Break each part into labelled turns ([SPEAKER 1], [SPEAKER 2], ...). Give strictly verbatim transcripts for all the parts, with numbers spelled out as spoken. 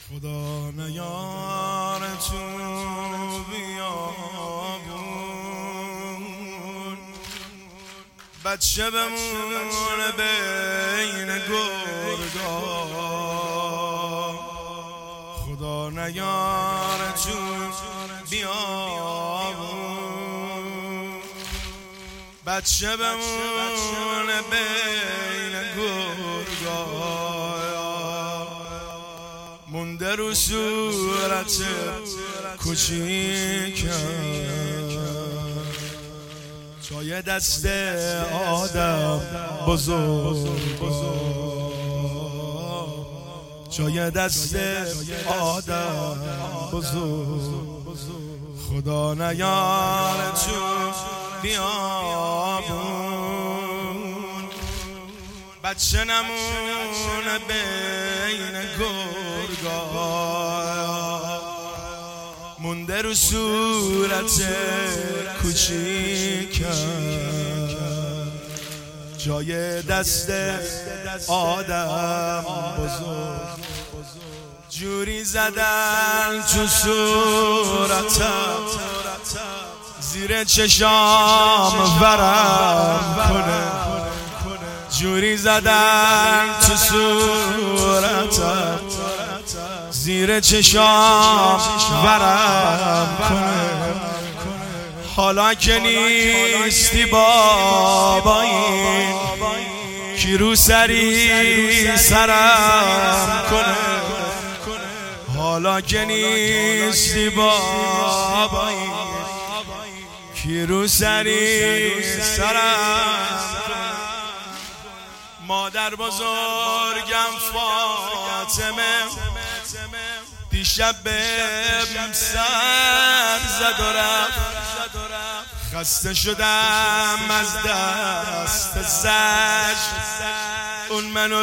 [SPEAKER 1] خدا نیار تو بیابون بچه بمونه بین گرگا. خدا نیار تو بیابون بچه بمونه بین گرگا. مونده رو صورت کوچیکم جای دست آدم بزرگ، جای دست آدم بزرگ. خدا نیار تو بیابون بچه نمونه بین گرگا. مونده رو صورت کوچیکم جای دست آدم بزرگ. جوری زدن تو صورتم زیر چشام ورم کنه، جوری زدن تو صورتم زیر چشام ورم کنه. حالا که نیستی بابایی کی رو سری سرم کنه. حالا که نیستی بابایی کی رو سری سرم. مادر بزرگم فاطمه دیشب بهم سر زد و رفت. خسته شدم از دست زج اون منو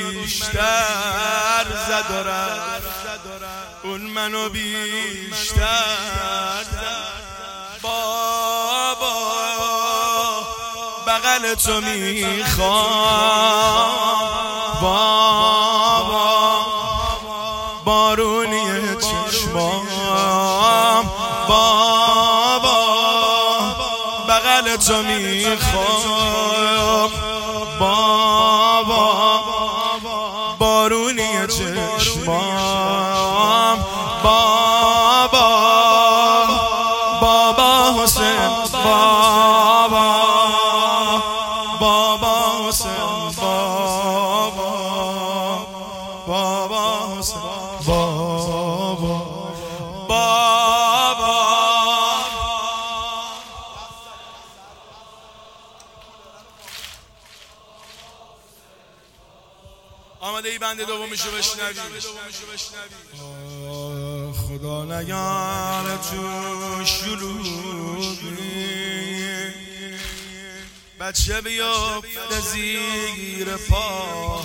[SPEAKER 1] بیشتر زد و رفت. اون منو بیشتر بابا بغل تو میخوام بابا بارونی چشمام بابا بغل تو میخوام بابا بارونی چشمام بابا بابا حسین بابا بابا حسین بابا بابا حسین بابا بابا. آمده ای بنده دومیشو بشنوی. خدا نیار تو شلوغی بچه بیافته زیر پا.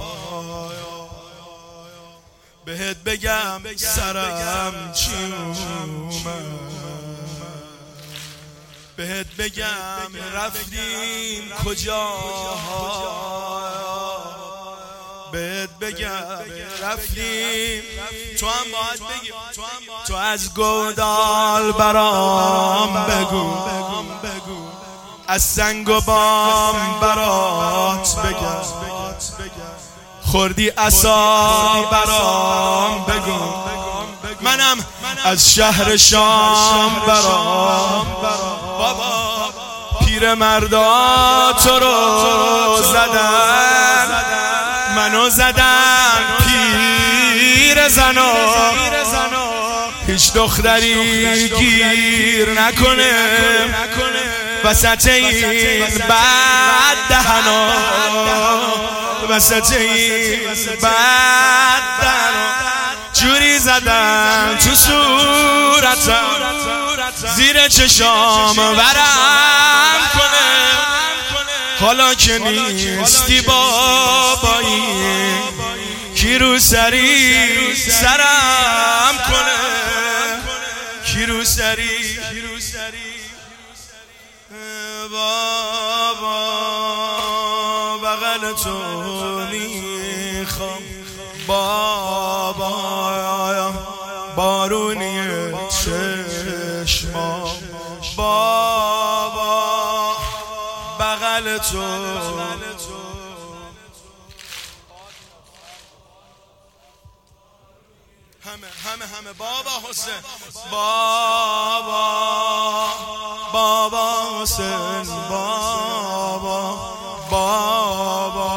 [SPEAKER 1] بهت بگم سرم چیومه، بهت بگم رفتیم کجا، بهت بگم رفتیم تو هم باید بگی. تو از گودال برام بگو، از سنگ و بام برات بگم، خوردی عصا برام بگو. منم از شهر شام برام بابا پیر مردا تو رو زدن، منو زدن پیر زنا. هیچ دختری گیر نکنه وسط این بد دهنا، وسط این بد دهنا. جوری زدن تو صورتم زیر چشام ورم کنه. حالا که نیستی بابایی کی رو سری سرم کنه، کی رو سری بابا بغل تو میخوام بابا بارونی چشما بابا بغل تو همه همه همه بابا حسین بابا بابا حسین بابا بابا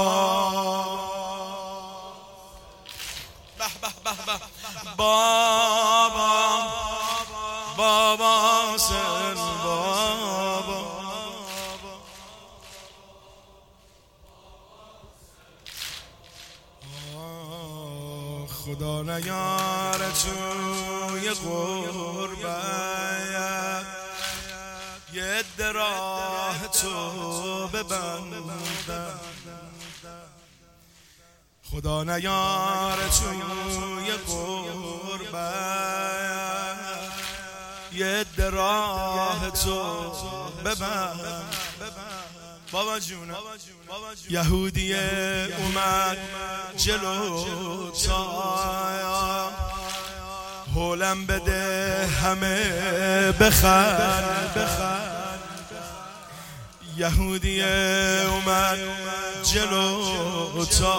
[SPEAKER 1] به به به به بابا بابا حسین بابا خدا نیاره توی غربت یه عده راه تو ببندن خدا نیاره توی غربت یه عده راه تو ببند بابا جونه یهودی اومد جلو تا هولم بده همه بخند یهودی اومد جلو تا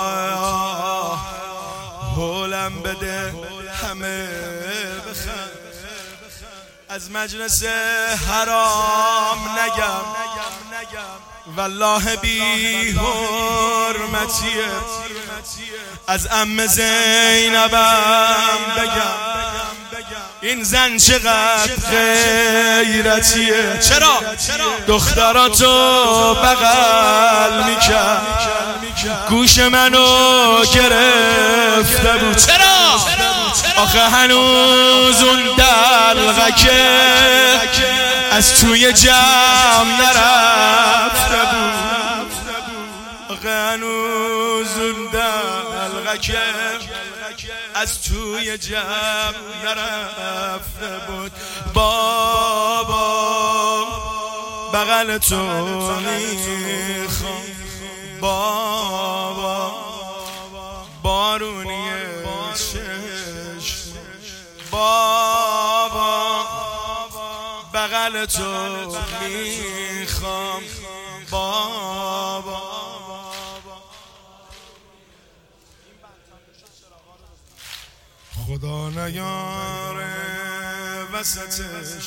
[SPEAKER 1] هولم بده همه بخند از مجلس حرام نگم والله بی حرمتیه از عم زینبم بگم این زن چقدر غیرتیه چرا دختراتو بغل میکرد گوش منو گرفته بود چرا آخه هنوز اون دلغکه از توی جمع نرفته بود آخه هنوز اون دلغکه از توی جمع نرفته بود بابا بغل تو میخوام بابا بارونی چشم بابا بغل تو میخوام بابا خدا نیاره وسط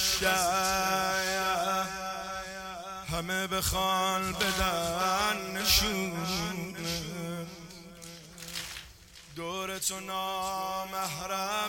[SPEAKER 1] شهر همه بخوان بدن نشونه دور تو نامحرم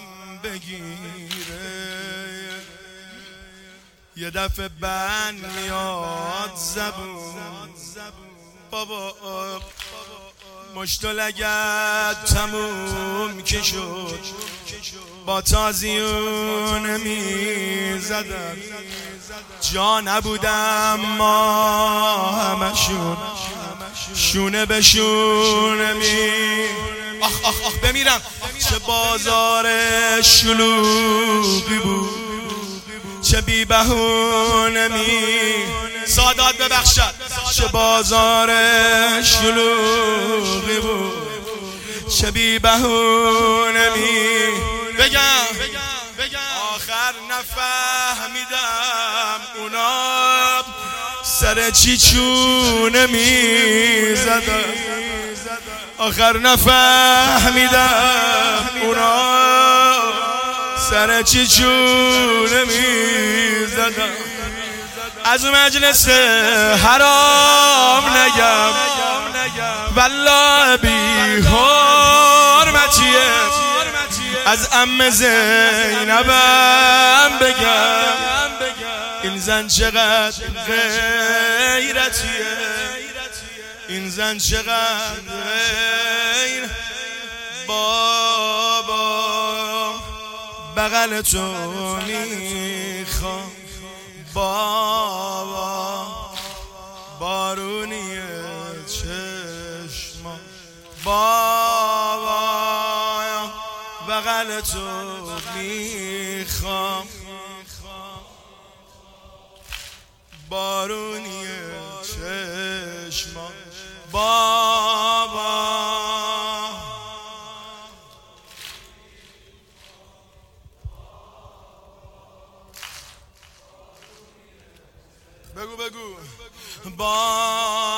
[SPEAKER 1] بگیره یه دفعه بند میاد زبون بابا مشت و لگد تموم که شد با تازیون می زدن جا نبودم ما همشون شونه به شونه می آخ آخ آخ بمیرم چه بازار شلوغی بود چه بی بهونه می سادات ببخشد چه بازار شلوغی بود چه بی بهونه می بگم آخر نفهمیدم اونا سر چی چونه می زدن آخر نفهمیدم اونا سر چی چونه می زدن از مجلس حرام نگم والله بی حرمتیه از عم زینبم بگم این زن چقدر غیرتیه این زن چقدر غیر بابا بغل تو میخوام بابا بارونی چشما بابا بغل تو میخوام بارونی چشما بابا بگو بگو با